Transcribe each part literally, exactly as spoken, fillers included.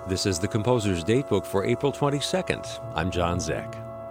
This is the Composer's Datebook for April twenty-second. I'm John Zeck.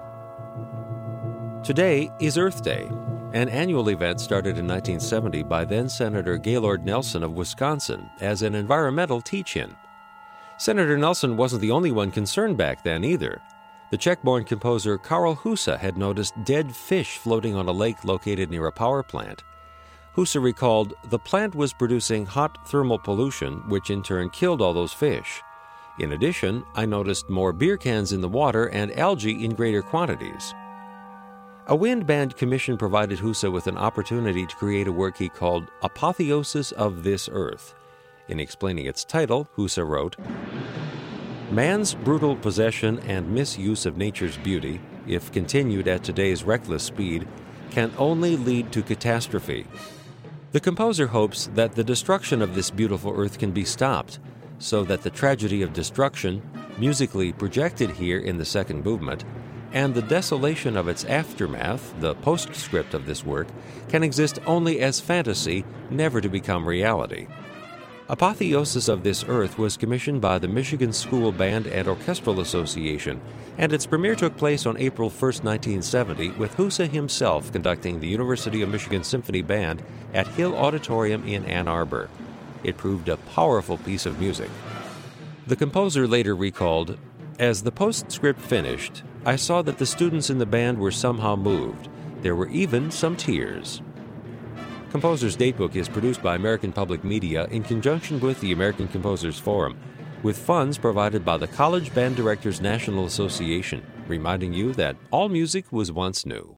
Today is Earth Day, an annual event started in nineteen seventy by then-Senator Gaylord Nelson of Wisconsin as an environmental teach-in. Senator Nelson wasn't the only one concerned back then either. The Czech-born composer Karel Husa had noticed dead fish floating on a lake located near a power plant. Husa recalled the plant was producing hot thermal pollution, which in turn killed all those fish. In addition, I noticed more beer cans in the water and algae in greater quantities. A wind band commission provided Husa with an opportunity to create a work he called Apotheosis of This Earth. In explaining its title, Husa wrote, "Man's brutal possession and misuse of nature's beauty, if continued at today's reckless speed, can only lead to catastrophe." The composer hopes that the destruction of this beautiful earth can be stopped, so that the tragedy of destruction, musically projected here in the second movement, and the desolation of its aftermath, the postscript of this work, can exist only as fantasy, never to become reality. Apotheosis of This Earth was commissioned by the Michigan School Band and Orchestral Association, and its premiere took place on April first, nineteen seventy, with Husa himself conducting the University of Michigan Symphony Band at Hill Auditorium in Ann Arbor. It proved a powerful piece of music. The composer later recalled, "As the postscript finished, I saw that the students in the band were somehow moved. There were even some tears." Composer's Datebook is produced by American Public Media in conjunction with the American Composers Forum, with funds provided by the College Band Directors National Association, reminding you that all music was once new.